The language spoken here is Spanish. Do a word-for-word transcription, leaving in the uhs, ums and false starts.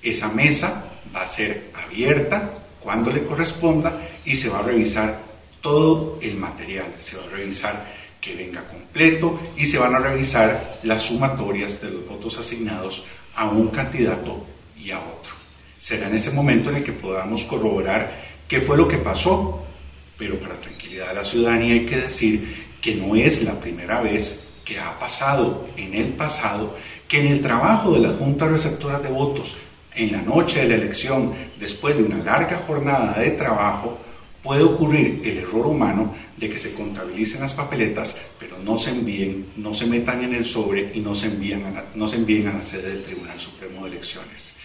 Esa mesa va a ser abierta cuando le corresponda y se va a revisar todo el material, se va a revisar que venga completo y se van a revisar las sumatorias de los votos asignados a un candidato y a otro. Será en ese momento en el que podamos corroborar qué fue lo que pasó, pero para tranquilidad de la ciudadanía hay que decir que no es la primera vez que ha pasado en el pasado que en el trabajo de las juntas receptoras de votos, en la noche de la elección, después de una larga jornada de trabajo, puede ocurrir el error humano de que se contabilicen las papeletas, pero no se envíen, no se metan en el sobre y no se envíen a la, no se envíen a la sede del Tribunal Supremo de Elecciones.